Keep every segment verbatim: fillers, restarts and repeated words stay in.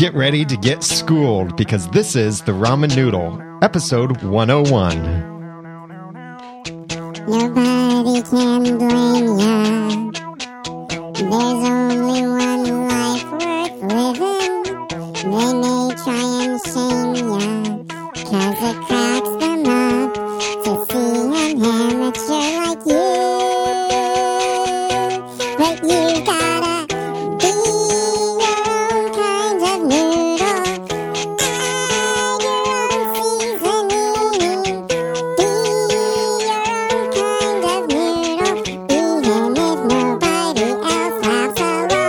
Get ready to get schooled because this is the Ramen Noodle, episode one oh one. Nobody can blame ya. There's only one life worth living. They may try and shame ya, cause it cracks them up to see an amateur like you. But you gotta be your own kind of noodle. Add your own seasoning. Be your own kind of noodle, even if nobody else laughs along.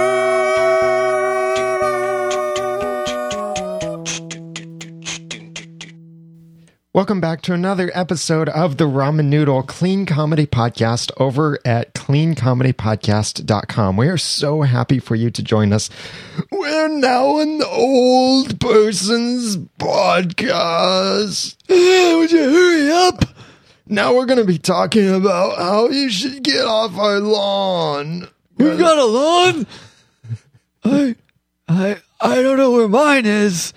Welcome back to another episode of the Ramen Noodle Clean Comedy Podcast over at clean comedy podcast dot com. We are so happy for you to join us. We're now an old person's podcast. Would you hurry up? Now we're going to be talking about how you should get off our lawn. We've got a lawn? I, I, I don't know where mine is.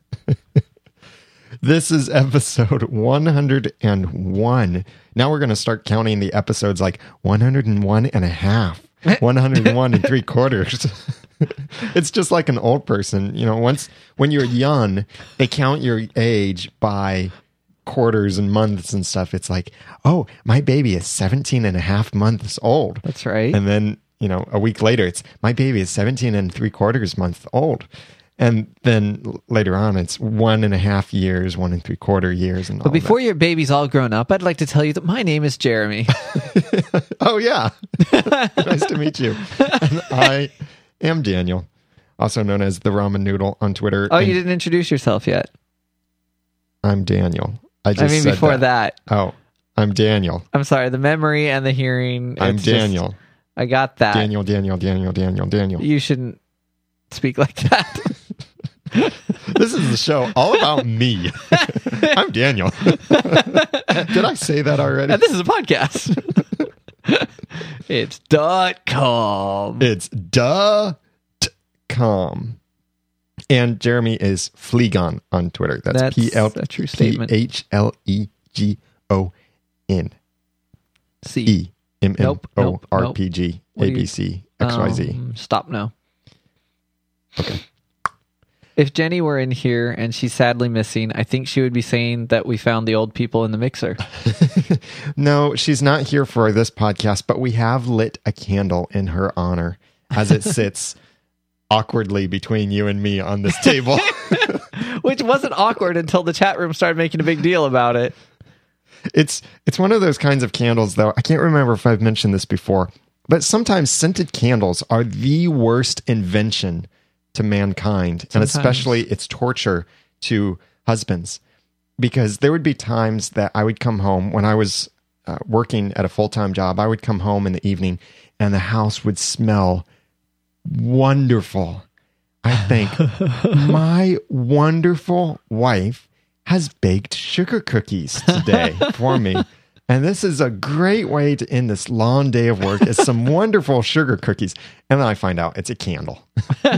This is episode one oh one. Now we're going to start counting the episodes like one oh one and a half, one oh one and three quarters. It's just like an old person. You know, once when you're young, they count your age by quarters and months and stuff. It's like, oh, my baby is seventeen and a half months old. That's right. And then, you know, a week later, it's my baby is seventeen and three quarters months old. And then later on, it's one and a half years, one and three quarter years. And all But before that. your baby's all grown up, I'd like to tell you that my name is Jeremy. Oh, yeah. Nice to meet you. And I am Daniel, also known as the Ramen Noodle on Twitter. Oh, And you didn't introduce yourself yet. I'm Daniel. I just I mean, said before that. Oh, I'm Daniel. I'm sorry, the memory and the hearing. I'm it's just- Daniel. I got that. Daniel, Daniel, Daniel, Daniel, Daniel. You shouldn't speak like that. This is the show all about me. I'm Daniel. Did I say that already? And this is a podcast. It's dot com. It's dot com. And Jeremy is Fleegon on Twitter. That's, That's P L a true statement. P H L E G O N C. E M M Nope, O nope, R nope. P G What do A you- B C X Y Z. Um, stop now. Okay. If Jenny were in here and she's sadly missing, I think she would be saying that we found the old people in the mixer. No, she's not here for this podcast, but we have lit a candle in her honor as it sits awkwardly between you and me on this table. Which wasn't awkward until the chat room started making a big deal about it. It's it's one of those kinds of candles, though. I can't remember if I've mentioned this before, but sometimes scented candles are the worst invention to mankind, and Sometimes. especially it's torture to husbands, because there would be times that I would come home when I was uh, working at a full-time job. I would come home in the evening and the house would smell wonderful. I think my wonderful wife has baked sugar cookies today for me. And this is a great way to end this long day of work. It's some wonderful sugar cookies. And then I find out it's a candle.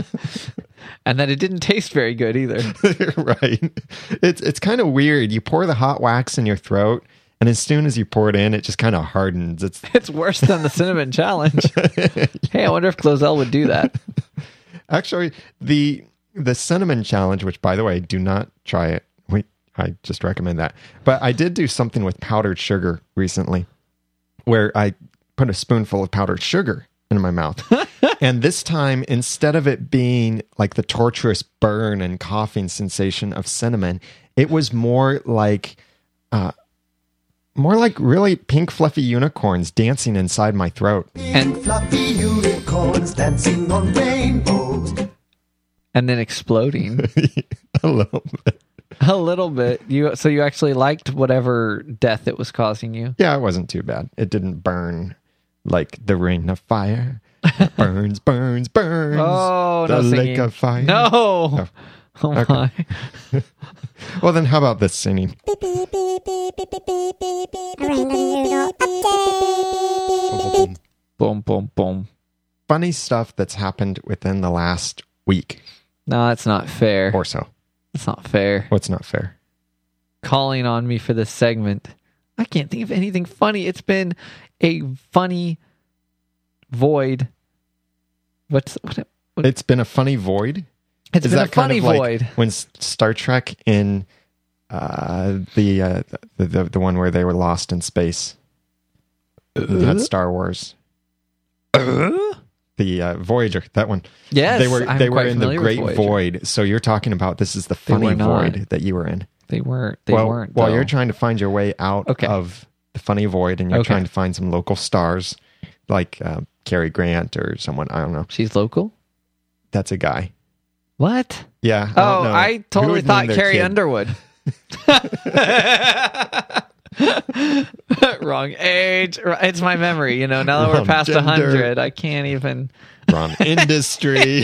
And that it didn't taste very good either. Right. It's it's kind of weird. You pour the hot wax in your throat, and as soon as you pour it in, it just kind of hardens. It's It's worse than the cinnamon challenge. Hey, I wonder if Glozell would do that. actually the the cinnamon challenge, which by the way, do not try it. Wait, I just recommend that. But I did do something with powdered sugar recently where I put a spoonful of powdered sugar in my mouth. And this time, instead of it being like the torturous burn and coughing sensation of cinnamon, it was more like, uh, more like really pink fluffy unicorns dancing inside my throat. And Fluffy unicorns dancing on rainbows. and then exploding A little bit. a little bit. You so you actually liked whatever death it was causing you. Yeah, it wasn't too bad. It didn't burn like the ring of fire. Burns, burns, burns. Oh, the no lake singing. of fire. No. Oh. Oh Okay. my. Well, then how about this singing? Beep, beep, beep, beep, beep, beep, beep, beep, beep, Ramen Noodle update. Boom, boom, boom. Funny stuff that's happened within the last week. No, that's not fair. Or so. It's not fair. What's not fair? Calling on me for this segment. I can't think of anything funny. It's been a funny void. What's what? what It's been a funny void. it's Is been a that kind funny of like void. when S- Star Trek in uh, the, uh, the the the one where they were lost in space? Not Star Wars. The uh, Voyager, that one. Yes, they were I'm they were quite in the familiar with Great Voyager. Void. So you're talking about this is the They were funny not. void that you were in. They weren't. They well, weren't. while though. you're trying to find your way out Okay. of the funny void, and you're Okay. trying to find some local stars like uh, Cary Grant or someone. I don't know. She's local. That's a guy. What? Yeah. I Oh, don't know. I Who totally would thought name their Carrie kid? Underwood. Wrong age. It's my memory. You know, now that we're Wrong past a gender. hundred, I can't even. Wrong industry.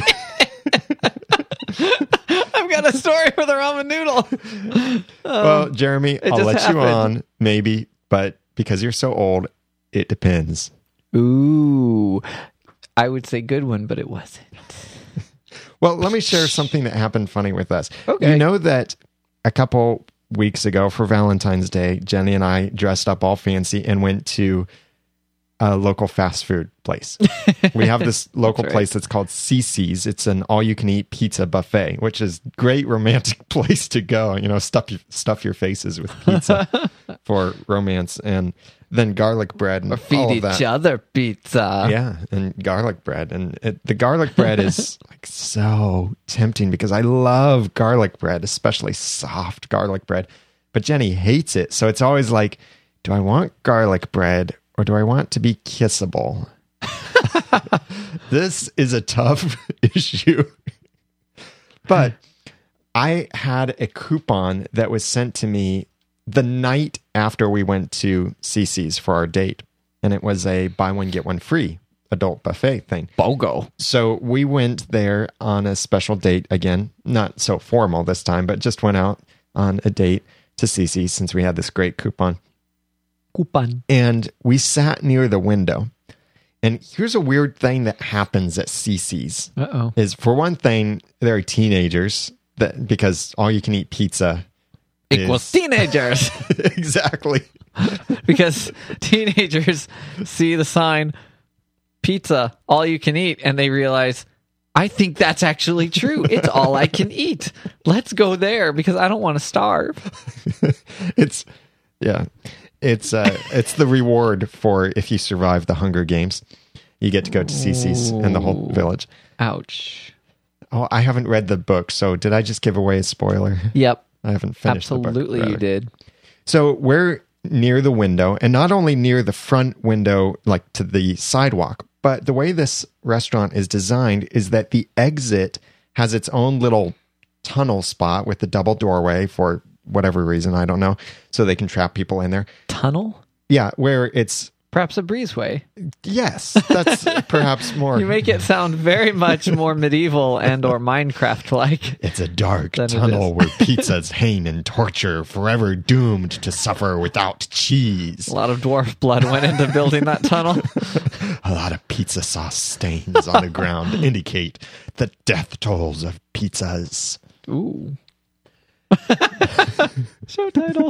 I've got a story for the ramen noodle. Well, Jeremy, I'll just let you happened. on, maybe, but because you're so old, it depends. Ooh, I would say good one, but it wasn't. Well, let me share something that happened funny with us. Okay. You know that a couple weeks ago for Valentine's Day, Jenny and I dressed up all fancy and went to a local fast food place. We have this local right. place that's called Cece's. It's an all-you-can-eat pizza buffet, which is a great romantic place to go. You know, stuff stuff your faces with pizza for romance, and then garlic bread and Or feed all of each that. other pizza. Yeah, and garlic bread, and it, the garlic bread is like so tempting because I love garlic bread, especially soft garlic bread. But Jenny hates it, so it's always like, do I want garlic bread or do I want to be kissable? This is a tough issue. But I had a coupon that was sent to me the night after we went to Cece's for our date. And it was a buy one, get one free adult buffet thing. BOGO. So we went there on a special date again, not so formal this time, but just went out on a date to Cece's since we had this great coupon. Coupon. And we sat near the window. And here's a weird thing that happens at Cece's Uh-oh. is, for one thing, there are teenagers that, because all you can eat pizza Equals is- teenagers. Exactly. Because teenagers see the sign, pizza, all you can eat, and they realize, I think that's actually true. It's all I can eat. Let's go there because I don't want to starve. It's, yeah. It's uh, it's the reward for if you survive the Hunger Games. You get to go to Cece's and the whole village. Ouch. Oh, I haven't read the book, so did I just give away a spoiler? Yep. I haven't finished the book. Absolutely you rather. did. So we're near the window, and not only near the front window, like to the sidewalk, but the way this restaurant is designed is that the exit has its own little tunnel spot with the double doorway for whatever reason, I don't know, so they can trap people in there. Tunnel? Yeah, where it's, Perhaps a breezeway. yes, that's perhaps more. You make it sound very much more medieval and or Minecraft-like. It's a dark Than it tunnel is. where pizzas hang in torture, forever doomed to suffer without cheese. A lot of dwarf blood went into building that tunnel. A lot of pizza sauce stains on the ground indicate the death tolls of pizzas. Ooh. Show title.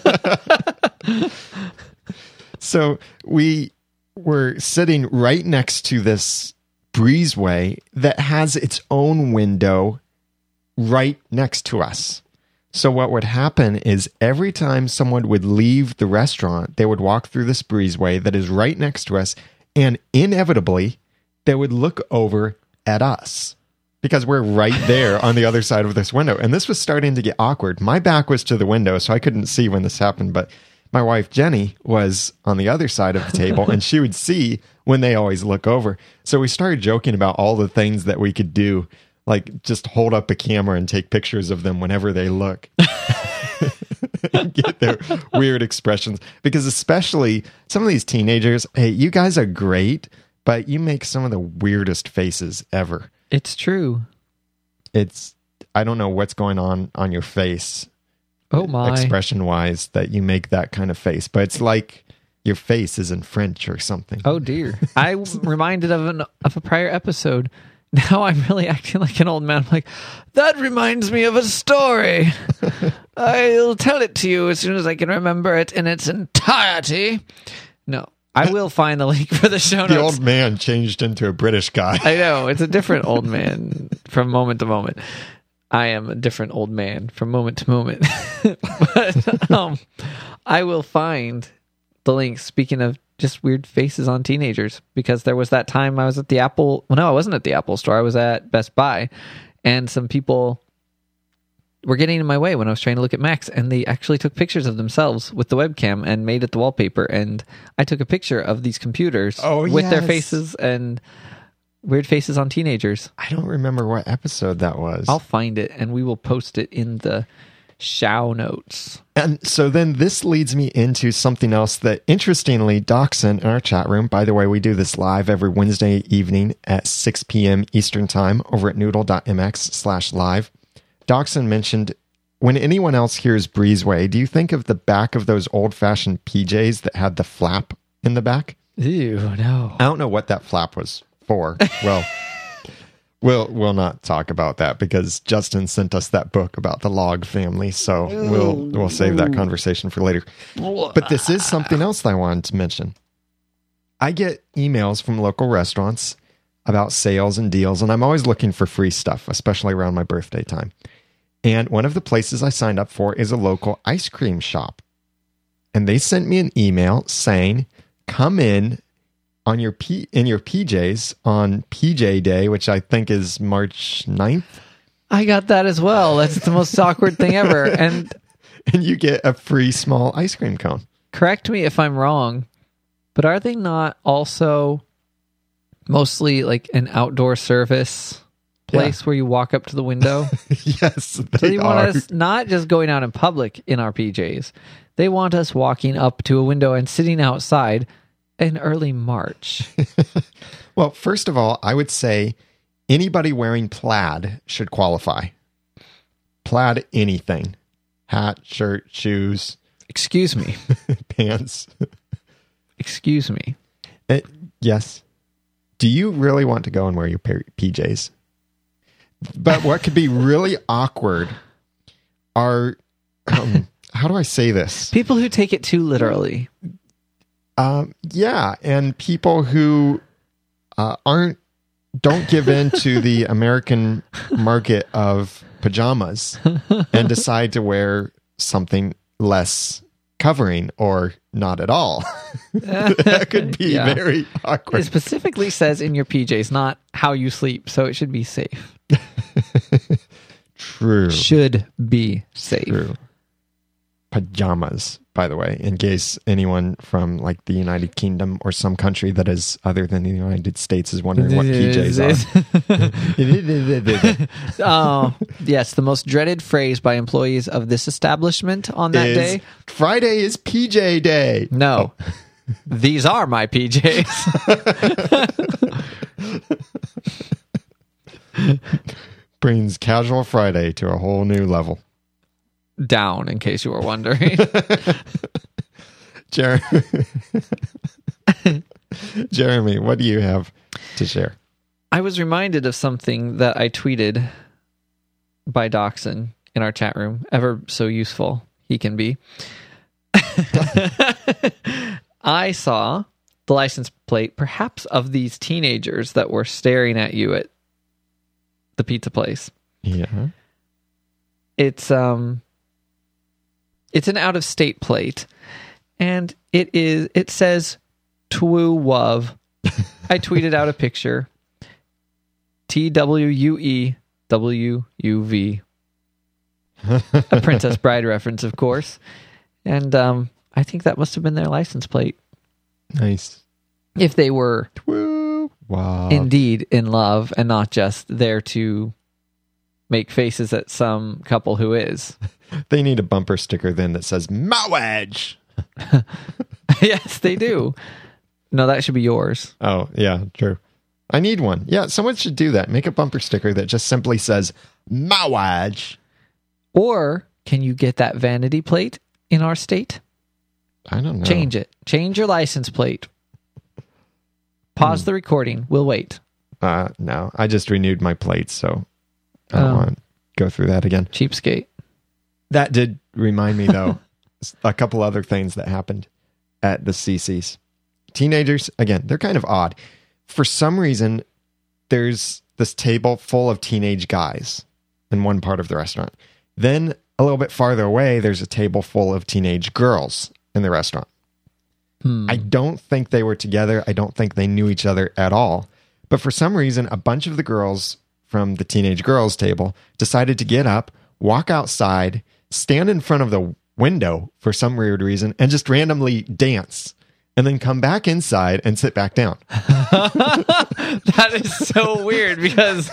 So we were sitting right next to this breezeway that has its own window right next to us. So what would happen is every time someone would leave the restaurant, they would walk through this breezeway that is right next to us, and inevitably they would look over at us because we're right there on the other side of this window. And this was starting to get awkward. My back was to the window, so I couldn't see when this happened, but my wife, Jenny, was on the other side of the table, and she would see when they always look over. So we started joking about all the things that we could do, like just hold up a camera and take pictures of them whenever they look. And get their weird expressions. Because especially some of these teenagers, hey, you guys are great, but you make some of the weirdest faces ever. It's true. It's, I don't know what's going on on your face. Oh my. Expression wise that you make that kind of face, but it's like your face is in French or something. Oh dear. I reminded of an of a prior episode. now I'm really acting like an old man. I'm like, that reminds me of a story. I'll tell it to you as soon as I can remember it in its entirety. No, I will find the link for the show notes. The old man changed into a British guy. I know, it's a different old man from moment to moment. I am a different old man from moment to moment. But um, I will find the link, speaking of just weird faces on teenagers, because there was that time I was at the Apple, well, no, I wasn't at the Apple store. I was at Best Buy, and some people were getting in my way when I was trying to look at Macs, and they actually took pictures of themselves with the webcam and made it the wallpaper. And I took a picture of these computers Oh, with their yes. faces and weird faces on teenagers. I don't remember what episode that was. I'll find it and we will post it in the show notes. And so then this leads me into something else that, interestingly, Dachshund in our chat room, by the way, we do this live every Wednesday evening at six p.m. Eastern Time over at noodle.mx slash live. Dachshund mentioned, when anyone else hears Breezeway, do you think of the back of those old-fashioned P Js that had the flap in the back? Ew, no. I don't know what that flap was for. Well, we'll we'll not talk about that because Justin sent us that book about the Log family, so we'll we'll save that conversation for later. But this is something else that I wanted to mention. I get emails from local restaurants about sales and deals, and I'm always looking for free stuff, especially around my birthday time. And one of the places I signed up for is a local ice cream shop. And they sent me an email saying, come in on your P- in your P Js on P J Day, which I think is March ninth. I got that as well. That's the most awkward thing ever. And And you get a free small ice cream cone. correct me if I'm wrong, but are they not also mostly like an outdoor service place Yeah. where you walk up to the window? Yes, So they they want are. us not just going out in public in our P Js. They want us walking up to a window and sitting outside in early March. Well, first of all, I would say anybody wearing plaid should qualify. Plaid anything. Hat, shirt, shoes, Excuse me. pants. Excuse me. Eh, yes. Do you really want to go and wear your P Js? But what could be really awkward are, um, how do I say this? People who take it too literally. Um, yeah, and people who uh, aren't don't give in to the American market of pajamas and decide to wear something less covering or not at all. That could be Yeah. very It awkward. specifically says in your P Js, not how you sleep, so it should be safe. True. Should be safe. True. Pajamas, by the way, in case anyone from like the United Kingdom or some country that is other than the United States is wondering what P Js are. Oh, yes, the most dreaded phrase by employees of this establishment on that Is day. Friday is P J Day. No. These are my P Js. Brings Casual Friday to a whole new level. Down, in case you were wondering. Jer- Jeremy, what do you have to share? I was reminded of something that I tweeted by Dachshund in our chat room. Ever so useful he can be. I saw the license plate, perhaps of these teenagers that were staring at you at the pizza place. Yeah. It's um it's an out of state plate, and it is it says Twoo Wuv. I tweeted out a picture. T W U E W U V. A Princess Bride reference, of course. And um I think that must have been their license plate. Nice. If they were Woo. Wow. indeed in love and not just there to make faces at some couple who is. They need a bumper sticker then that says Mowedge. Yes, they do. No, that should be yours. Oh, yeah, true. I need one. Yeah, someone should do that. Make a bumper sticker that just simply says Mowedge. Or can you get that vanity plate in our state? I don't know. Change it. Change your license plate. Pause the recording. We'll wait. Uh, no, I just renewed my plates, so I don't Oh. want to go through that again. Cheapskate. That did remind me, though, a couple other things that happened at the C C's. Teenagers, again, they're kind of odd. For some reason, there's this table full of teenage guys in one part of the restaurant. Then a little bit farther away, there's a table full of teenage girls in the restaurant. Hmm. I don't think they were together. I don't think they knew each other at all. But for some reason, a bunch of the girls from the teenage girls table decided to get up, walk outside, stand in front of the window for some weird reason, and just randomly dance, and then come back inside and sit back down. That is so weird because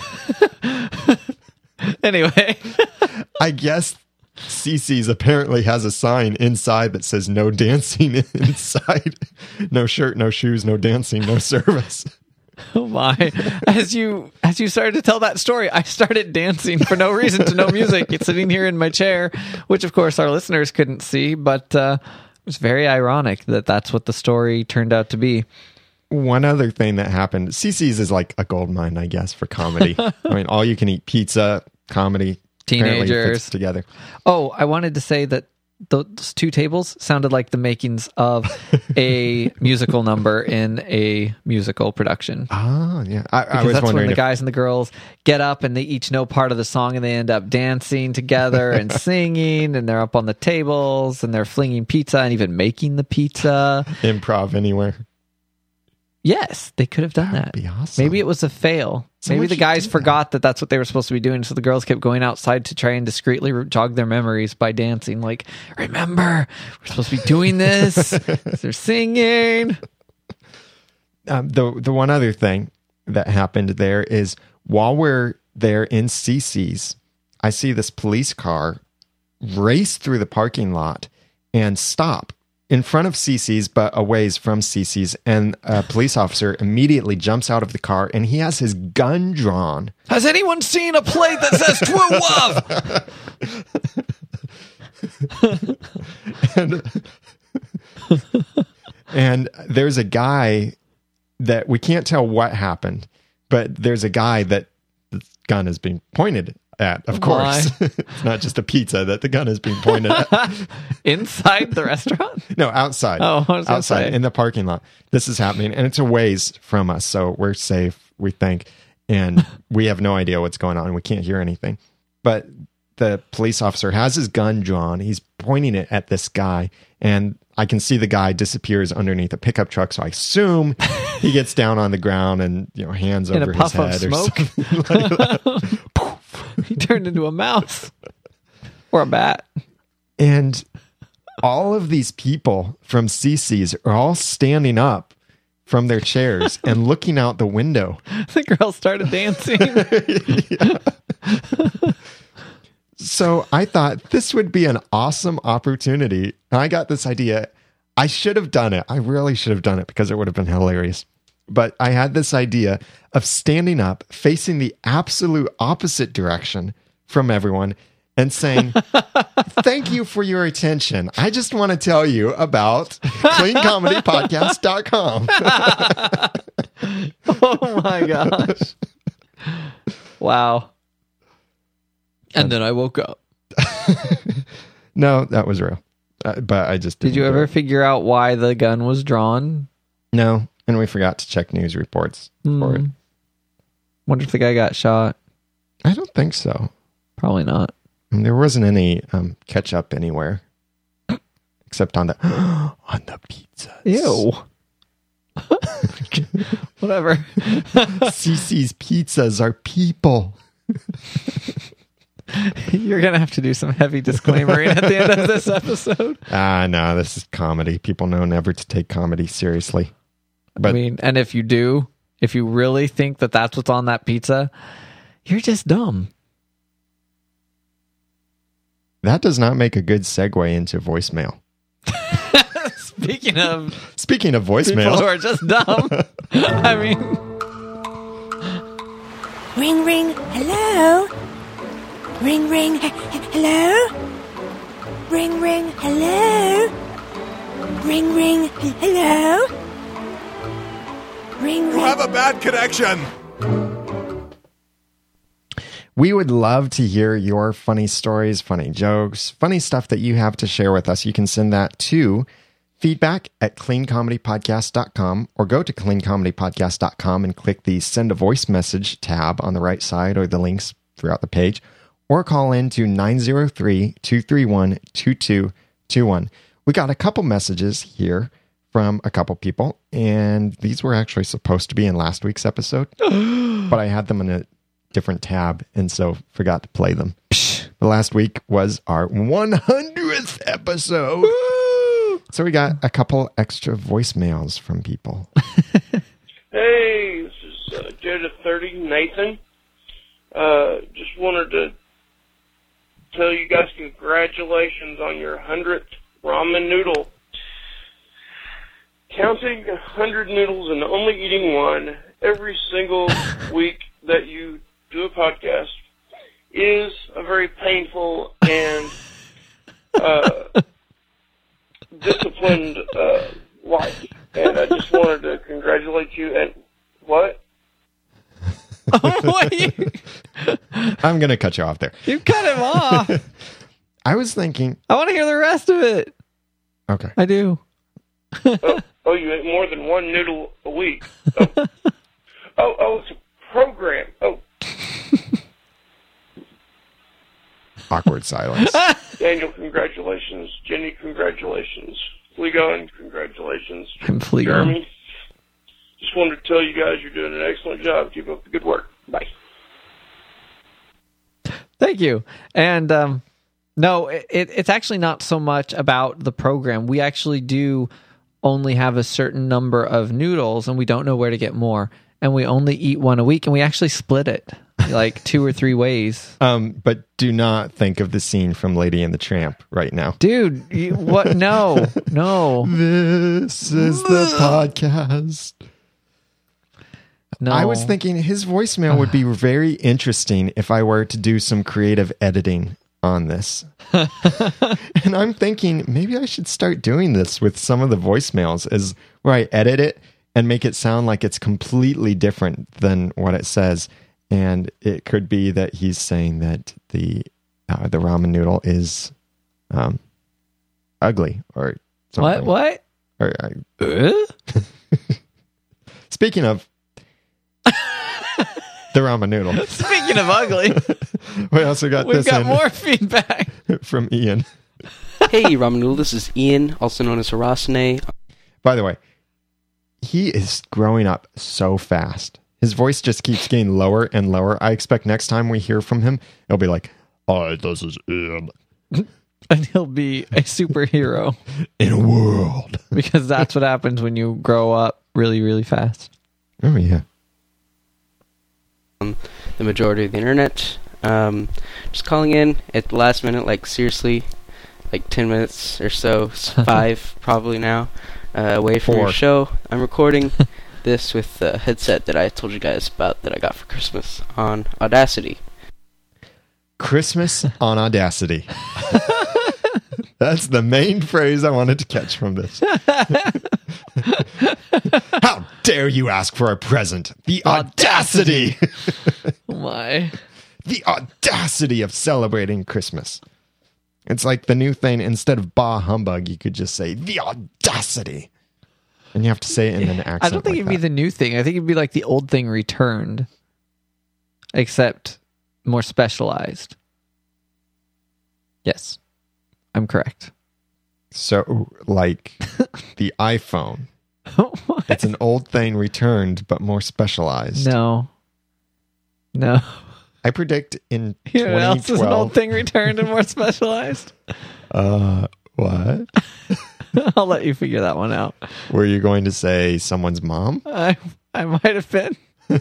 anyway, I guess C C's apparently has a sign inside that says no dancing inside. No shirt, no shoes, no dancing, no service. oh my. As you as you started to tell that story, I started dancing for no reason to no music. It's sitting here in my chair, which of course our listeners couldn't see, but uh, it was very ironic that that's what the story turned out to be. One other thing that happened, C C's is like a gold mine, I guess, for comedy. I mean, all you can eat pizza, comedy, apparently Teenagers. fits together. Oh, I wanted to say that those two tables sounded like the makings of a musical number in a musical production. Oh, yeah. I, I Because was that's when wondering the if, guys and the girls get up and they each know part of the song and they end up dancing together and singing, and they're up on the tables and they're flinging pizza and even making the pizza. improv anywhere. Yes, they could have done that. be awesome. Maybe it was a fail. Someone Maybe the should guys do that. forgot that that's what they were supposed to be doing, so the girls kept going outside to try and discreetly re- jog their memories by dancing. Like, remember, we're supposed to be doing this. They're singing. Um, the the one other thing that happened there is while we're there in C C's, I see this police car race through the parking lot and stop in front of C C's, but a ways from C C's, and a police officer immediately jumps out of the car and he has his gun drawn. Has anyone seen a plate that says True Love? and, and there's a guy that we can't tell what happened, but there's a guy that the gun is being pointed at, of course. It's not just a pizza that the gun is being pointed at. Inside the restaurant? No, outside. Oh, I was gonna outside say. in the parking lot. This is happening, and it's a ways from us, so we're safe, we think, and we have no idea what's going on. We can't hear anything. But the police officer has his gun drawn. He's pointing it at this guy, and I can see the guy disappears underneath a pickup truck. So I assume he gets down on the ground and, you know, hands In a over his puff of head or smoke? something like that. He turned into a mouse. Or a bat. And all of these people from C C's are all standing up from their chairs and looking out the window. The girl started dancing. So I thought this would be an awesome opportunity. And I got this idea. I should have done it. I really should have done it because it would have been hilarious. But I had this idea of standing up, facing the absolute opposite direction from everyone and saying, thank you for your attention. I just want to tell you about clean comedy podcast dot com. Oh my gosh. Wow. And then I woke up. No, that was real. Uh, but I just Did didn't you do ever it. figure out why the gun was drawn? No. And we forgot to check news reports for it. Hmm. Wonder if the guy got shot. I don't think so. Probably not. I mean, there wasn't any um, ketchup anywhere, except on the on the pizzas. Ew. Whatever. C C's pizzas are people. You're going to have to do some heavy disclaimering at the end of this episode. Ah, no, this is comedy. People know never to take comedy seriously. But I mean, and if you do, if you really think that that's what's on that pizza, you're just dumb. that does not make a good segue into voicemail. Speaking of Speaking of people who voicemail, are just dumb, I mean, Ring, ring, hello? Ring, ring, he- hello? Ring, ring, hello? Ring, ring, hello? Ring, You have a bad connection. We would love to hear your funny stories, funny jokes, funny stuff that you have to share with us. You can send that to feedback at clean comedy podcast dot com or go to clean comedy podcast dot com and click the send a voice message tab on the right side or the links throughout the page, or call in to nine zero three, two three one, two two two one. We got a couple messages here from a couple people, and these were actually supposed to be in last week's episode, but I had them in a different tab and so forgot to play them. But last week was our one hundredth episode. So we got a couple extra voicemails from people. Hey, this is uh, Jada thirty, Nathan. Uh, just wanted to tell you guys congratulations on your hundredth ramen noodle. Counting a hundred noodles and only eating one every single week that you do a podcast is a very painful and uh, disciplined uh, life. And I just wanted to congratulate you. And what? Oh, what you, I'm going to cut you off there. you cut him off. I was thinking, I want to hear the rest of it. okay. I do. Oh, oh, you ate more than one noodle a week. Oh, oh, oh it's a program. Oh, Awkward silence. Daniel, congratulations. Jenny, congratulations. Flegon, congratulations. I'm Flegon. Jeremy, just wanted to tell you guys you're doing an excellent job. Keep up the good work. Bye. Thank you. And um, no, it, it's actually not so much about the program. We actually do only have a certain number of noodles, and we don't know where to get more. And we only eat one a week, and we actually split it like two or three ways. Um, but do not think of the scene from Lady and the Tramp right now. Dude, you, what? No, no, This is the podcast. no. I was thinking his voicemail would be very interesting if I were to do some creative editing on this. And I'm thinking maybe I should start doing this with some of the voicemails, is where I edit it and make it sound like it's completely different than what it says. And it could be that he's saying that the uh, the ramen noodle is um, ugly or something. What? What? Or, I, Uh? speaking of the ramen noodle, Speaking of ugly, we also got we've this got in more feedback. from Ian. Hey, Ramen Noodle, this is Ian, also known as Harasane. By the way, he is growing up so fast. His voice just keeps getting lower and lower. I expect next time we hear from him, it'll be like, "Hi, this is Ian." And he'll be a superhero In a world. because that's what happens when you grow up really, really fast. Oh, yeah. Um, the majority of the internet. Um, just calling in at the last minute, like seriously, like ten minutes or so, s- five probably now, uh, away from Four. your show. I'm recording this with the headset that I told you guys about that I got for Christmas on Audacity. Christmas on Audacity. That's the main phrase I wanted to catch from this. How dare you ask for a present? The audacity! Oh my. The audacity of celebrating Christmas. It's like the new thing. Instead of bah humbug, you could just say the audacity. And you have to say it in an accent. I don't think like it'd be that. the new thing. I think it'd be like the old thing returned, except more specialized. Yes, I'm correct. So, like the iPhone. What? It's an old thing returned, but more specialized. No. No. I predict in You know what else is an old twenty twelve. thing returned and more specialized? Uh, what? I'll let you figure that one out. Were you going to say someone's mom? I I might have been.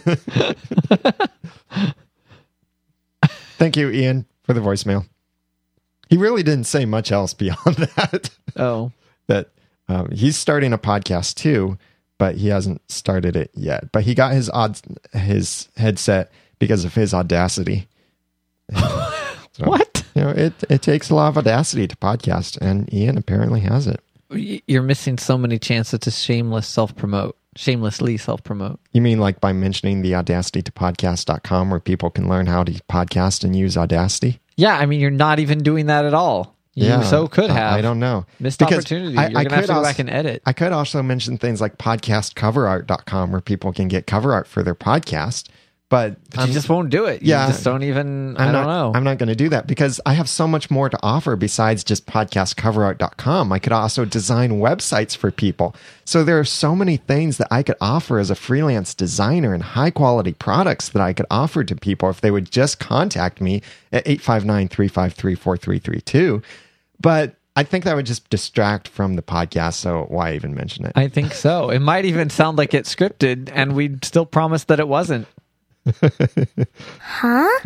Thank you, Ian, for the voicemail. He really didn't say much else beyond that. Oh. That um, he's starting a podcast too, but he hasn't started it yet. But he got his odd his headset because of his audacity. So, What? You know, it it takes a lot of audacity to podcast, and Ian apparently has it. Y- You're missing so many chances to shameless self-promote. shamelessly self-promote. You mean like by mentioning the audacity to podcast dot com where people can learn how to podcast and use Audacity? Yeah, I mean, you're not even doing that at all. You Yeah, so could I- have. I don't know. Missed Because opportunity. I- You're I going to have could to go also- back and edit. I could also mention things like podcast cover art dot com where people can get cover art for their podcast. But, But I'm- you just won't do it. You yeah. just don't even, I'm I don't not, know. I'm not going to do that because I have so much more to offer besides just podcast cover art dot com. I could also design websites for people. So there are so many things that I could offer as a freelance designer and high quality products that I could offer to people if they would just contact me at eight five nine, three five three, four three three two. But I think that would just distract from the podcast. So why even mention it? I think so. It might even sound like it's scripted, and we'd still promise that it wasn't. Huh?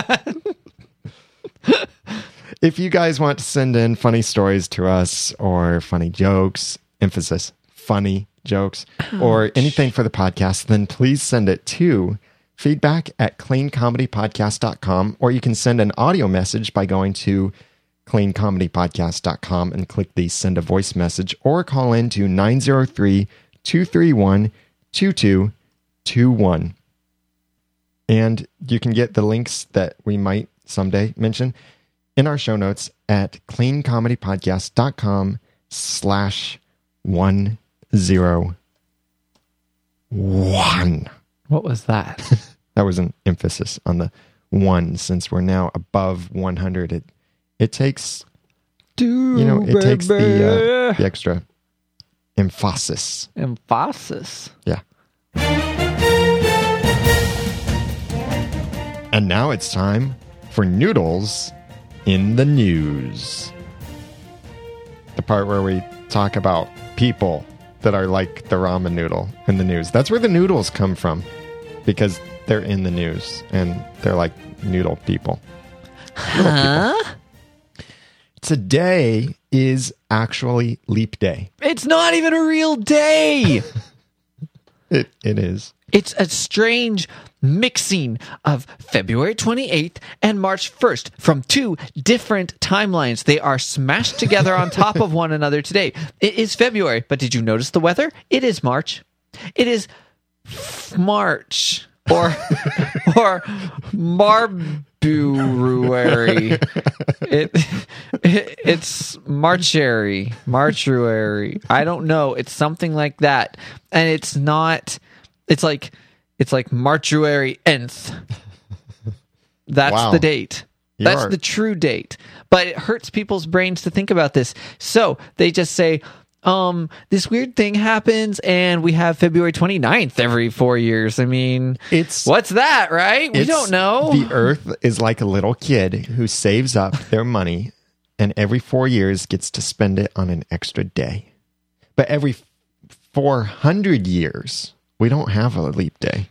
If you guys want to send in funny stories to us or funny jokes, emphasis, funny jokes, or anything for the podcast, then please send it to feedback at clean comedy podcast dot com, or you can send an audio message by going to clean comedy podcast dot com and click the send a voice message, or call in to nine zero three, two three one, two two two one. And you can get the links that we might someday mention in our show notes at clean comedy podcast dot com slash one zero one. What was that? That was an emphasis on the one, since we're now above one hundred. It it takes, you know, it takes the, uh, the extra emphasis. Emphasis. Yeah. And now it's time for Noodles in the News. The part where we talk about people that are like the ramen noodle in the news. That's where the noodles come from, because they're in the news and they're like noodle people. Noodle Huh? people. Today is actually Leap Day. It's not even a real day. It It is. It's a strange mixing of February twenty-eighth and March first from two different timelines. They are smashed together on top of one another today. It is February, but did you notice the weather? It is March. It is f- March or or Marbuary. It, it it's Marchary, Marchuary. I don't know. It's something like that, and it's not. It's like it's like Marchuary nth. That's Wow. the date. You That's are- the true date. But it hurts people's brains to think about this. So they just say, um, this weird thing happens and we have February twenty-ninth every four years. I mean, It's what's that, right? We It's- don't know. The Earth is like a little kid who saves up their money and every four years gets to spend it on an extra day. But every four hundred years, we don't have a leap day.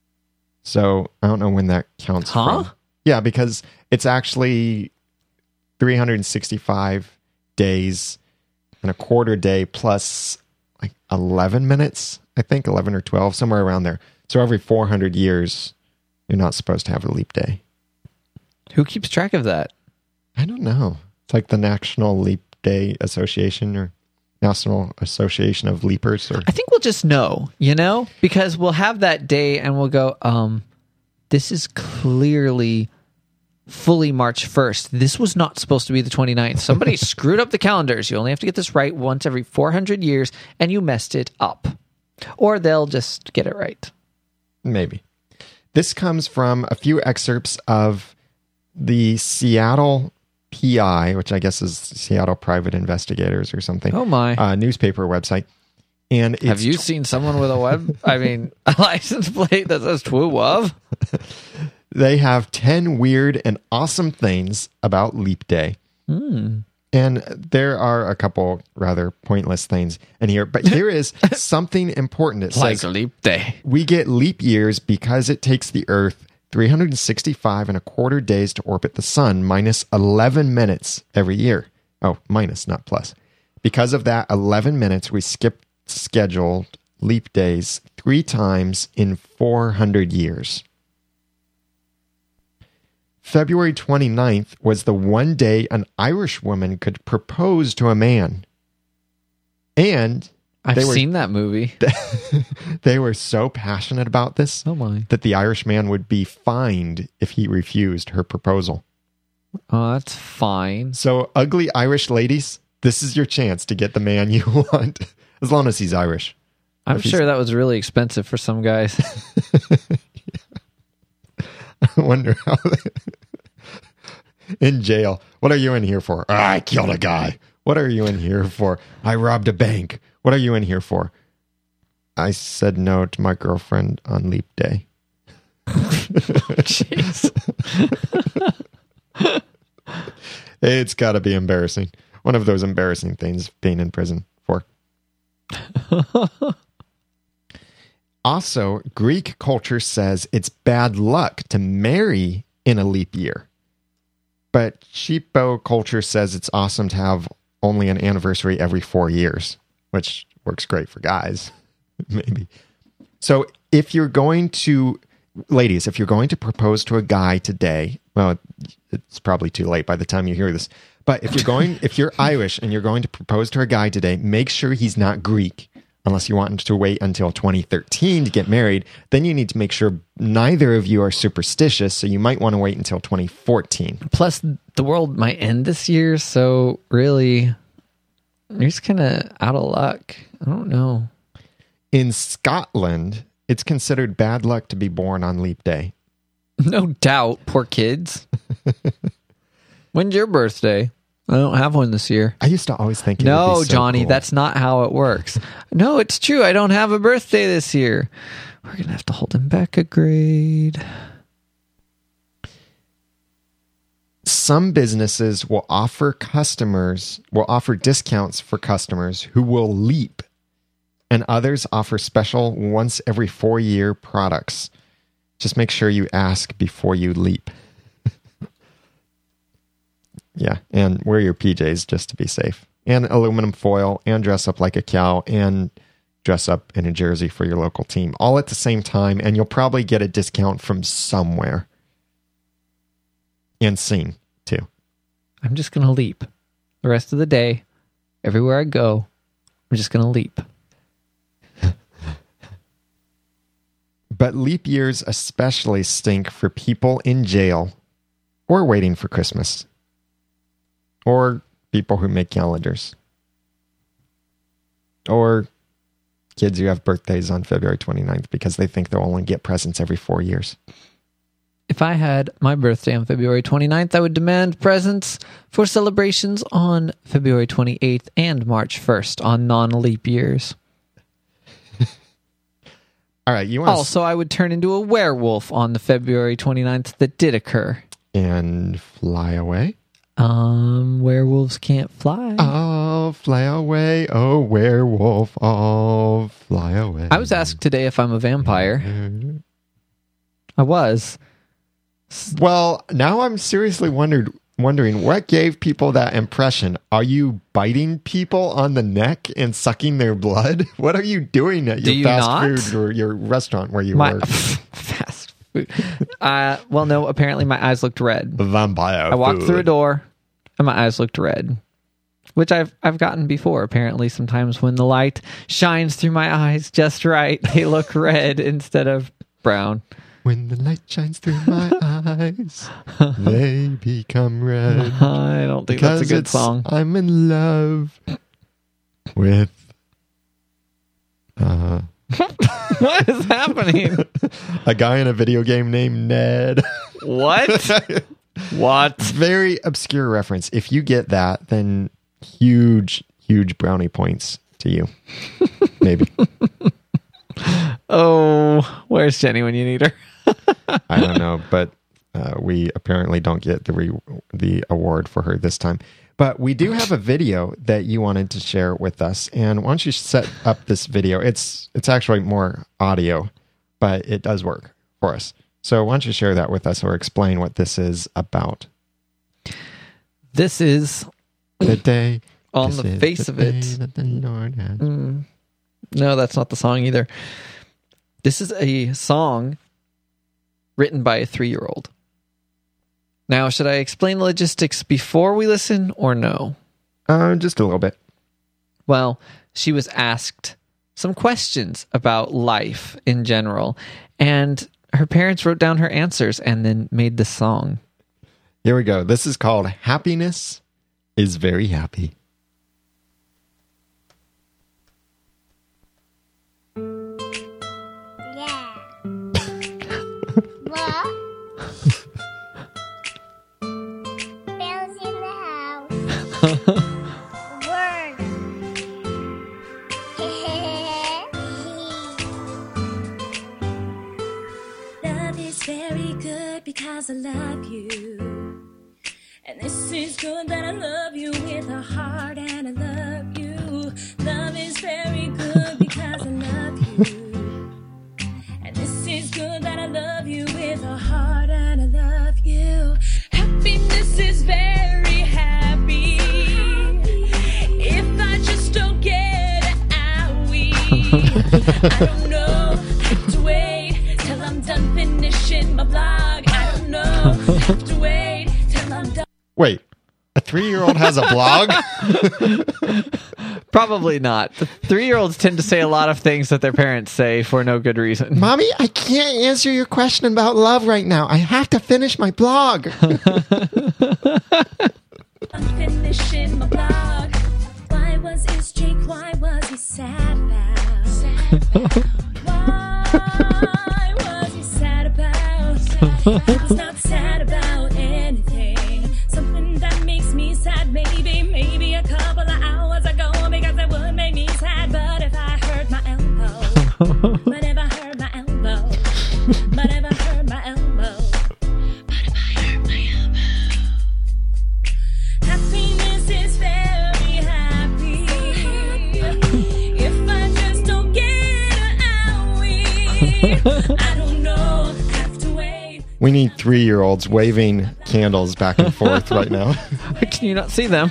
So I don't know when that counts Huh? from. Yeah, because it's actually three hundred sixty-five days and a quarter day plus like eleven minutes, I think, eleven or twelve, somewhere around there. So every four hundred years, you're not supposed to have a leap day. Who keeps track of that? I don't know. It's like the National Leap Day Association or National Association of Leapers. Or I think we'll just know, you know, because we'll have that day and we'll go, um, this is clearly fully March first. This was not supposed to be the twenty-ninth. Somebody screwed up the calendars. You only have to get this right once every four hundred years and you messed it up. Or they'll just get it right. maybe. This comes from a few excerpts of the Seattle P I, which I guess is Seattle Private Investigators or something. Oh my. Uh, newspaper website. And it's Have you seen someone with a web, I mean, a license plate that says Twoo-Wov? They have ten weird and awesome things about Leap Day. Hmm. And there are a couple rather pointless things in here, but here is something important. It Like says, Leap Day. we get leap years because it takes the Earth three hundred sixty-five and a quarter days to orbit the sun, minus eleven minutes every year. Oh, minus, not plus. Because of that eleven minutes, we skip scheduled leap days three times in four hundred years. February twenty-ninth was the one day an Irish woman could propose to a man. And I've They were- seen that movie. They were so passionate about this Oh my. that the Irish man would be fined if he refused her proposal. Oh, that's fine. So, ugly Irish ladies, this is your chance to get the man you want, as long as he's Irish. I'm If he's- sure that was really expensive for some guys. I wonder how. In jail, what are you in here for? "Ah, I killed a guy. What are you in here for? I robbed a bank. What are you in here for? I said no to my girlfriend on leap day. Jeez. It's got to be embarrassing. One of those embarrassing things being in prison for. Also, Greek culture says it's bad luck to marry in a leap year. But Cheapo culture says it's awesome to have only an anniversary every four years, which works great for guys, maybe. So if you're going to, ladies, if you're going to propose to a guy today, well, it's probably too late by the time you hear this. But if you're going, if you're Irish and you're going to propose to a guy today, make sure he's not Greek. Unless you want him to wait until twenty thirteen to get married, then you need to make sure neither of you are superstitious. So you might want to wait until twenty fourteen. Plus, the world might end this year, so really, you're just kind of out of luck. I don't know. In Scotland, it's considered bad luck to be born on leap day. No doubt, poor kids. When's your birthday? I don't have one this year. I used to always think it would No, be so Johnny, cool. that's not how it works. No, it's true. I don't have a birthday this year. We're going to have to hold him back a grade. Some businesses will offer customers, will offer discounts for customers who will leap, and others offer special once every four year products. Just make sure you ask before you leap. Yeah, and wear your P Js just to be safe. And aluminum foil, and dress up like a cow, and dress up in a jersey for your local team. All at the same time, and you'll probably get a discount from somewhere. And sing, too. I'm just going to leap. The rest of the day, everywhere I go, I'm just going to leap. But leap years especially stink for people in jail or waiting for Christmas. Or people who make calendars. Or kids who have birthdays on February twenty-ninth because they think they'll only get presents every four years. If I had my birthday on February twenty-ninth, I would demand presents for celebrations on February twenty-eighth and March first on non-leap years. All right, you want Also, I would turn into a werewolf on the February twenty-ninth that did occur. and fly away? Um, werewolves can't fly. Oh, fly away, oh werewolf, oh fly away. I was asked today if I'm a vampire. I was. Well, now I'm seriously wondered wondering what gave people that impression. Are you biting people on the neck and sucking their blood? What are you doing at Do your you fast not? food or your restaurant where you My work? fast food. Uh, well, no. Apparently, my eyes looked red. Vampire. I walked food. through a door, and my eyes looked red, which I've I've gotten before. Apparently, sometimes when the light shines through my eyes just right, they look red instead of brown. When the light shines through my eyes, they become red. I don't think Because that's a good it's- song. I'm in love with. Uh, What is happening? a guy in a video game named Ned. What? What? Very obscure reference. If you get that, then huge, huge brownie points to you. Maybe. Oh, where's Jenny when you need her? I don't know, but uh, we apparently don't get the re- the award for her this time. But we do have a video that you wanted to share with us, and why don't you set up this video? It's it's actually more audio, but it does work for us. So why don't you share that with us, or explain what this is about? This is The day on this the is face the of it. day that the Lord has. No, that's not the song either. This is a song written by a three-year-old. Now, should I explain the logistics before we listen or no? Uh, just a little bit. Well, she was asked some questions about life in general, and her parents wrote down her answers and then made the song. Here we go. This is called Happiness is Very Happy. Yeah. What? Bells in the house. Word. Love is very good because I love you. And this is good that I love you with a heart and I love you. Love is very good because I love you. And this is good that I love you with a heart and I love you. Happiness is very happy. If I just don't get out, we I don't know. Have to wait till I'm done finishing my blog. I don't know. Have to wait till I'm done. Wait, a three-year-old has a blog? Probably not. The three-year-olds tend to say a lot of things that their parents say for no good reason. Mommy, I can't answer your question about love right now. I have to finish my blog. I'm finishing my blog. Why was his Jake? Why was he sad about? Sad about. Why was he sad about? He was not sad about anything. Something that makes me sad, maybe, maybe a couple of hours ago, because it would make me sad. But if I hurt my elbow, but if I hurt my elbow, but if I hurt my elbow, but if I hurt my elbow. Happiness is very happy. If I just don't get out, I don't know. Have to wait. We need three-year-olds waving candles back and forth right now. Can you not see them?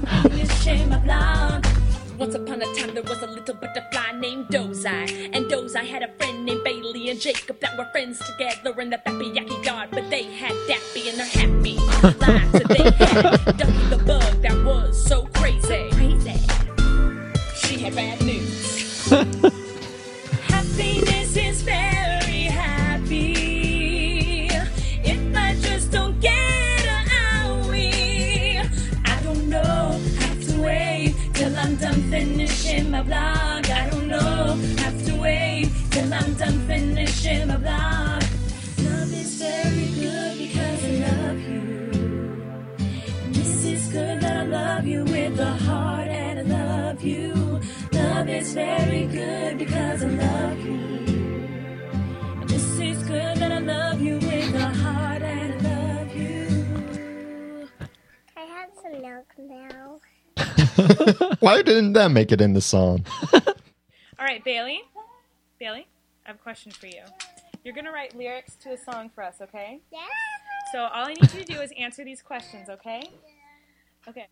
Once upon a time there was a little butterfly named Dozai, and Dozai had a friend named Bailey and Jacob that were friends together in the Fappy yard, but they had Dappy and their happy lives that they had. Ducky the bug that was so crazy, crazy. She had bad news. Happiness is very happy. If I just don't get out, I don't know. Have to wait till I'm done finishing my blog. I don't know. Have to wait till I'm done finishing my blog. Love is very good because I love you. And this is good that I love you with a heart and I love you. Love is very good because I love you. And this is good that I love you with a heart and I love you. I have some milk now. Why didn't that make it in the song? All right, Bailey. Bailey, I have a question for you. You're going to write lyrics to a song for us, okay? Yeah. So all I need you to do is answer these questions, okay? Okay.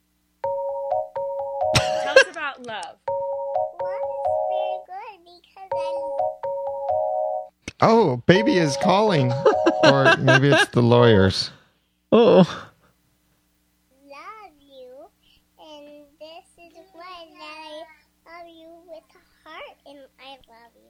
Tell us about love. Love is very good because I Oh, baby is calling. Or maybe it's the lawyers. Oh. love you, and this is why that I love you with a heart, and I love you.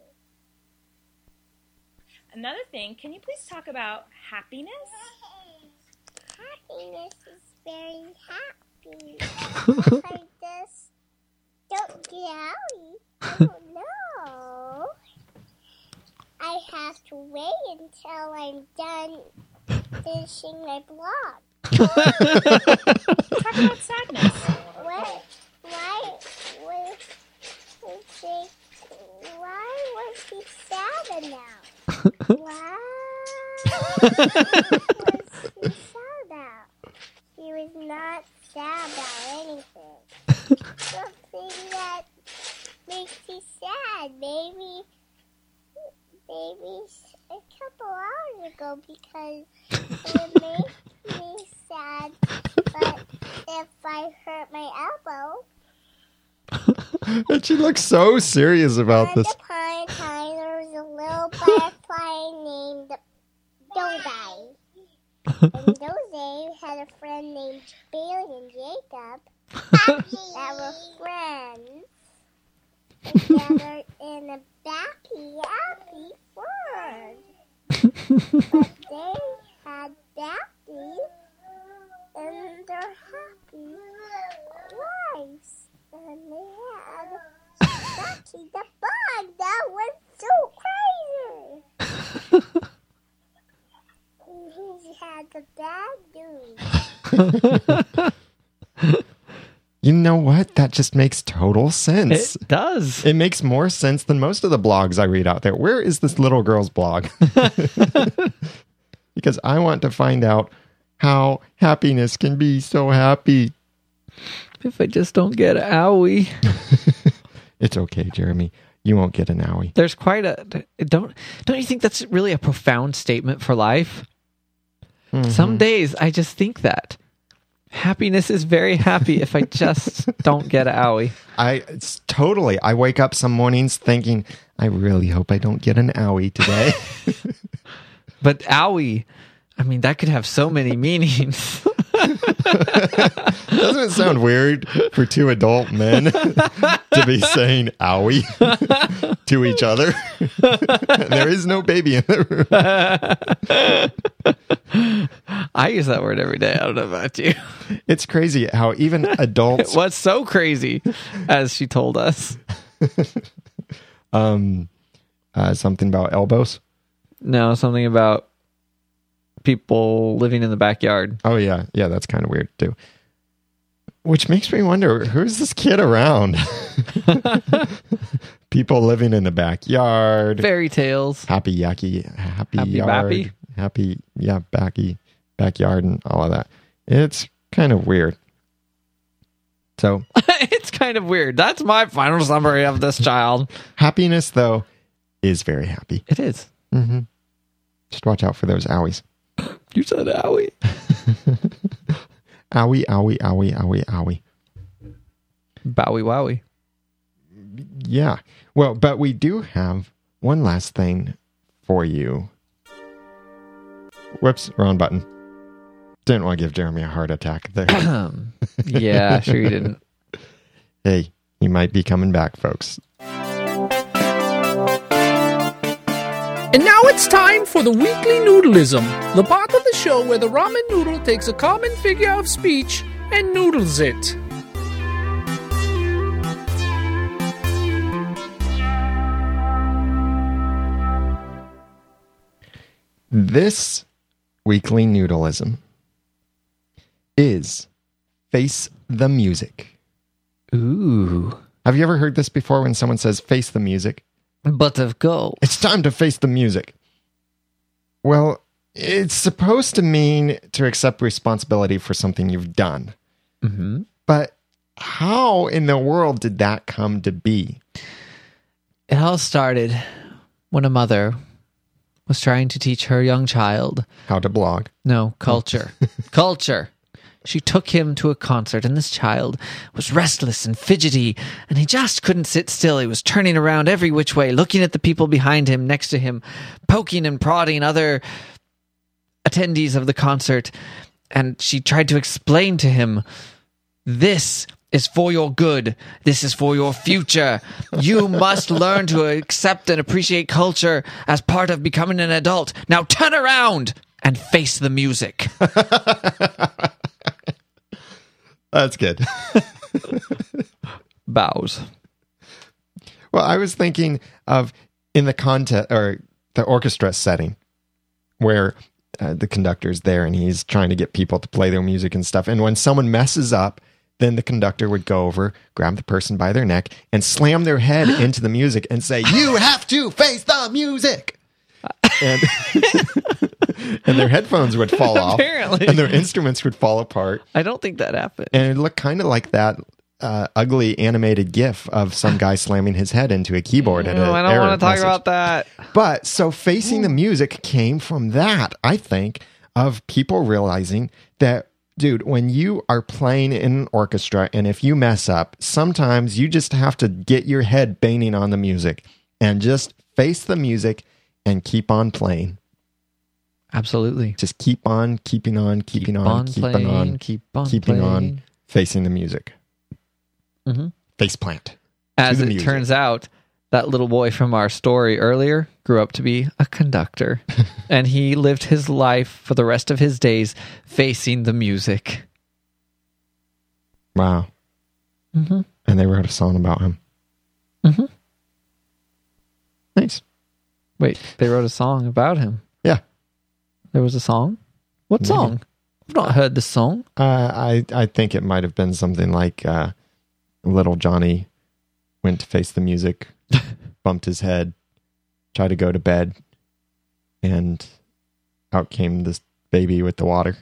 Another thing, can you please talk about happiness? Happiness is very happy. I just don't get out. I don't know. I have to wait until I'm done finishing my blog. Talk about sadness. What? Why was he? Why was he sad now? Why was he sad about? He was not sad about anything. Something that makes me sad, maybe, maybe a couple hours ago, because it made me sad. But if I hurt my elbow, And she looks so serious about this. once upon a time there was a little butterfly named Dozai. And Dozai had a friend named Bailey and Jacob that were friends. together in a happy, happy world. But they had Becky and their happy lives. And they had Becky the bug that was so crazy. He had the bad news. You know what? That just makes total sense. It does. It makes more sense than most of the blogs I read out there. Where is this little girl's blog? Because I want to find out how happiness can be so happy. If I just don't get an owie. It's okay, Jeremy. You won't get an owie. There's quite a don't don't you think that's really a profound statement for life? Mm-hmm. Some days I just think that. Happiness is very happy if I just don't get an owie. I it's totally. I wake up some mornings thinking, I really hope I don't get an owie today. But owie, I mean, that could have so many meanings. Doesn't it sound weird for two adult men to be saying owie to each other? There is no baby in the room. I use that word every day. I don't know about you. It's crazy how even adults... What's so crazy, as she told us? um, uh, something about elbows? No, something about people living in the backyard. Oh, yeah. Yeah, that's kind of weird, too. Which makes me wonder, who's this kid around? People living in the backyard. Fairy tales. Happy yacky, happy, Happy yard. bappy? Happy, yeah, backy, backyard and all of that. It's kind of weird. So, It's kind of weird. That's my final summary of this child. happiness, though, is very happy. It is. Mm-hmm. Just watch out for those owies. You said owie. Owie, owie, owie, owie, owie. Bowie wowie. Yeah. Well, but we do have one last thing for you. Whoops, wrong button. Didn't want to give Jeremy a heart attack there. Yeah, sure you didn't. Hey, he might be coming back, folks. And now it's time for the weekly noodleism, the part of the show where the ramen noodle takes a common figure of speech and noodles it. This weekly noodleism is face the music. Ooh. Have you ever heard this before when someone says face the music? But of gold. It's time to face the music. Well, it's supposed to mean to accept responsibility for something you've done. Mm-hmm. But how in the world did that come to be? It all started when a mother was trying to teach her young child. How to blog. No, culture. Culture. She took him to a concert, and this child was restless and fidgety, and he just couldn't sit still. He was turning around every which way, looking at the people behind him, next to him, poking and prodding other attendees of the concert. And she tried to explain to him, this is for your good. This is for your future. You must learn to accept and appreciate culture as part of becoming an adult. Now turn around and face the music. That's good. Bows. Well, I was thinking of in the contest or the orchestra setting where uh, the conductor's there and he's trying to get people to play their music and stuff. And when someone messes up, then the conductor would go over, grab the person by their neck and slam their head into the music and say, you have to face the music. And, and their headphones would fall off. Apparently. And their instruments would fall apart. I don't think that happened. And it looked kind of like that uh, ugly animated gif of some guy slamming his head into a keyboard. And No, I don't want to talk about that. But so facing the music came from that, I think, of people realizing that, dude, when you are playing in an orchestra and if you mess up, sometimes you just have to get your head banging on the music and just face the music and keep on playing. Absolutely. Just keep on, keeping on, keeping Keep on, on keeping playing, on, keep on keeping playing. on, facing the music. Mm-hmm. Face plant. As the it music. turns out, that little boy from our story earlier grew up to be a conductor. And he lived his life for the rest of his days facing the music. Wow. Mm-hmm. And they wrote a song about him. Mm-hmm. Nice. Wait, they wrote a song about him. Yeah. There was a song? What Maybe. song? I've not heard the song. Uh, I, I think it might have been something like uh, Little Johnny went to face the music, bumped his head, tried to go to bed, and out came this baby with the water.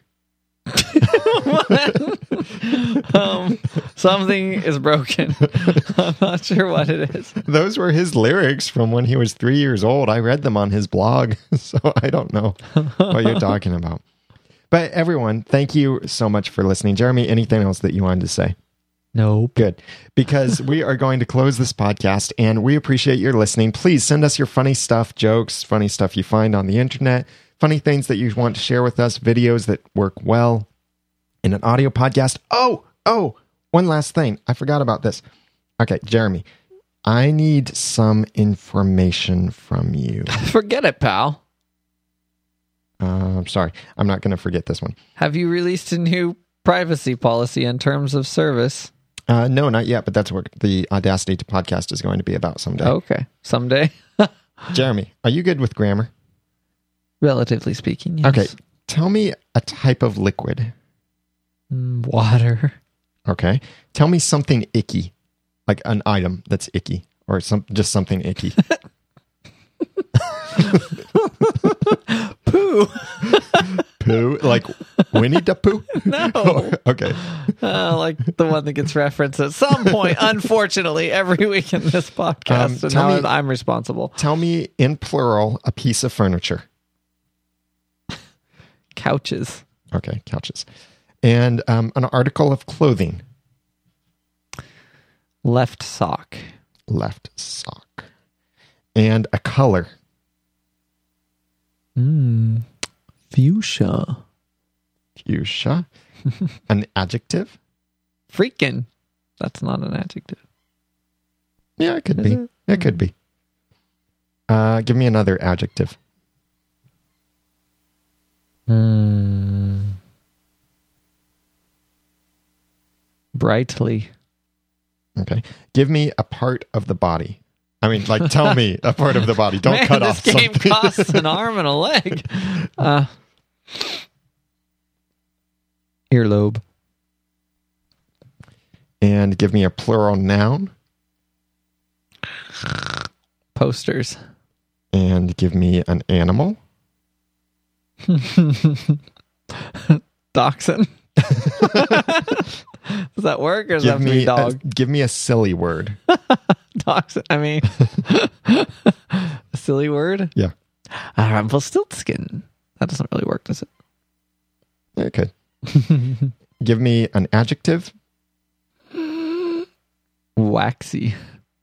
um, something is broken. I'm not sure what it is. Those were his lyrics from when he was three years old. I read them on his blog, so I don't know what you're talking about. But everyone, thank you so much for listening. Jeremy, anything else that you wanted to say? Nope. Good. Because we are going to close this podcast, and we appreciate your listening. Please send us your funny stuff, jokes, funny stuff you find on the internet, funny things that you want to share with us, videos that work well in an audio podcast. Oh, oh, one last thing. I forgot about this. Okay, Jeremy, I need some information from you. Forget it, pal. Uh, I'm sorry. I'm not going to forget this one. Have you released a new privacy policy and terms of service? Uh, no, not yet, but that's what the Audacity to Podcast is going to be about someday. Okay, someday. Jeremy, are you good with grammar? Relatively speaking, yes. Okay, tell me a type of liquid. Mm, water. Okay, tell me something icky, like an item that's icky, or some just something icky. Poo. Poo, like Winnie the Pooh? No. Oh, okay. Uh, like the one that gets referenced at some point, unfortunately, every week in this podcast. Um, so tell now me- I'm responsible. Tell me in plural a piece of furniture. Couches. Okay, couches. And um, an article of clothing. Left sock. Left sock. And a color. Mm. Fuchsia. Fuchsia. An adjective. Freaking. That's not an adjective. Yeah, it could Is be. it? It could be. Uh, give me another adjective. Mm. Brightly. Okay. Give me a part of the body. I mean, like, tell me a part of the body. Don't Man, cut this off game something. costs an arm and a leg. Uh, earlobe. And give me a plural noun. Posters. And give me an animal. Dachshund. Does that work, or does Give that have to be me, a, dog? give me a silly word. Dachshund. I mean, a silly word. Yeah. Uh, Rumpelstiltskin. That doesn't really work, does it? It could. Give me an adjective. Waxy.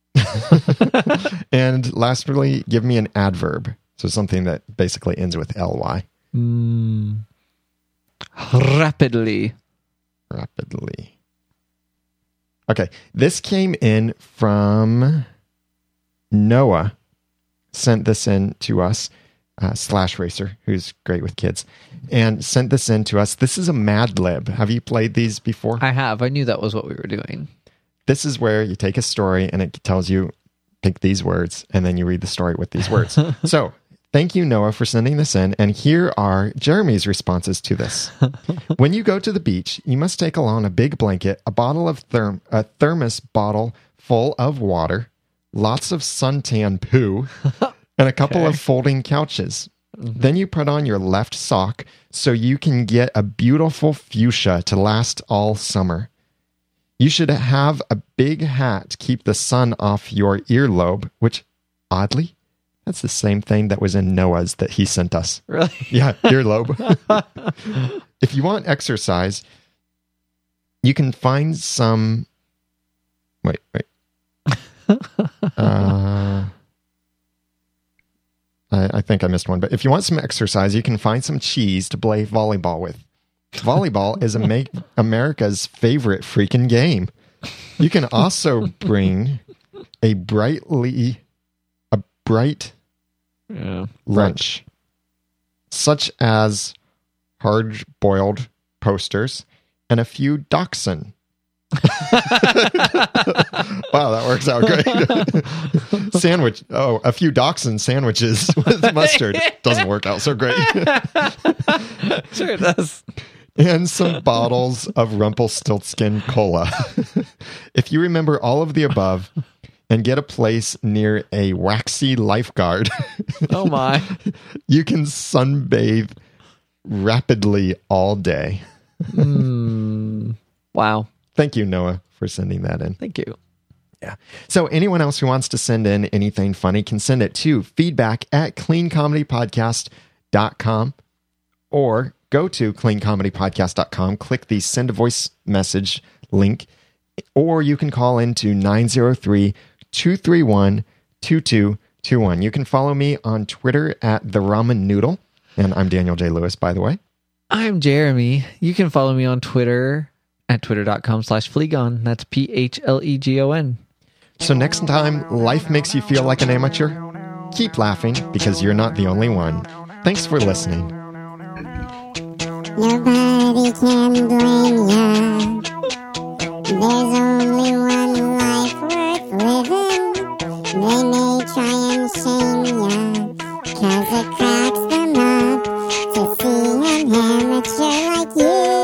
And lastly, give me an adverb. So something that basically ends with ly. Mm. Rapidly. Rapidly. Okay. This came in from Noah. Sent this in to us. Uh, Slash Racer, who's great with kids. And sent this in to us. This is a Mad Lib. Have you played these before? I have. I knew that was what we were doing. This is where you take a story and it tells you, pick these words, and then you read the story with these words. So, thank you, Noah, for sending this in. And here are Jeremy's responses to this. When you go to the beach, you must take along a big blanket, a bottle of therm, a thermos bottle full of water, lots of suntan poo, and a couple Okay. of folding couches. Then you put on your left sock so you can get a beautiful fuchsia to last all summer. You should have a big hat to keep the sun off your earlobe, which, oddly, that's the same thing that was in Noah's that he sent us. Really? Yeah, earlobe. If you want exercise, you can find some... Wait, wait. Uh, I, I think I missed one. But if you want some exercise, you can find some cheese to play volleyball with. Volleyball is Ama- America's favorite freaking game. You can also bring a brightly, a bright Yeah. lunch, such as hard-boiled posters and a few dachshund. Wow, that works out great. Sandwich. Oh, a few dachshund sandwiches with mustard. Doesn't work out so great. Sure it does. And some bottles of Rumpelstiltskin cola. If you remember all of the above and get a place near a waxy lifeguard, Oh my. you can sunbathe rapidly all day. Mm. Wow. Thank you, Noah, for sending that in. Thank you. Yeah. So anyone else who wants to send in anything funny can send it to feedback at clean comedy podcast dot com or go to clean comedy podcast dot com, click the send a voice message link, or you can call into nine zero three, two three one, two two two one. You can follow me on Twitter at the Ramen Noodle, and I'm Daniel J. Lewis, by the way. I'm Jeremy. You can follow me on Twitter at twitter.com slash Phlegon. That's P H L E G O N. So next time life makes you feel like an amateur, keep laughing because you're not the only one. Thanks for listening. Nobody can blame ya. There's only one life worth living. They may try and shame ya, cause it cracks them up to see an amateur like you.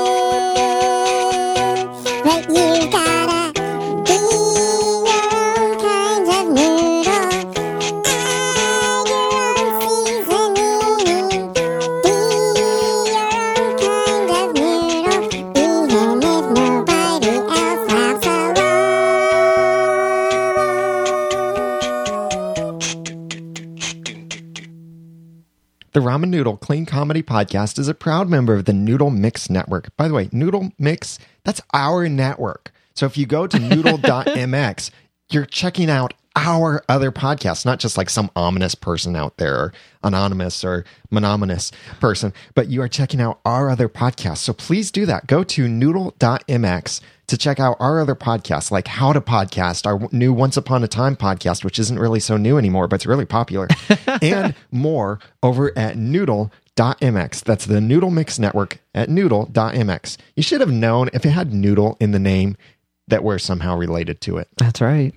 But you gotta be your own kind of noodle. Add your own seasoning. Be your own kind of noodle, even if nobody else laughs along. The Ramen Noodle Clean Comedy Podcast is a proud member of the Noodle Mix Network. By the way, Noodle Mix, that's our network. So if you go to noodle dot m x, you're checking out our other podcasts, not just like some ominous person out there, or anonymous or monogamous person, but you are checking out our other podcasts. So please do that. Go to noodle dot m x to check out our other podcasts, like How to Podcast, our new Once Upon a Time podcast, which isn't really so new anymore, but it's really popular, and more over at noodle dot m x. That's the Noodle Mix Network at noodle dot m x. You should have known if it had noodle in the name that we're somehow related to it. That's right.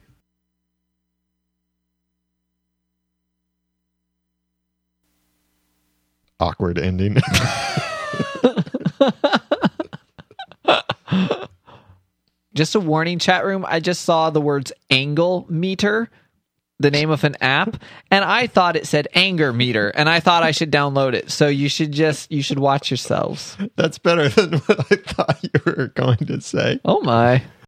Awkward ending. Just a warning, chat room. I just saw the words angle meter, the name of an app, and I thought it said anger meter, and I thought I should download it. So you should just, you should watch yourselves. That's better than what I thought you were going to say. Oh my.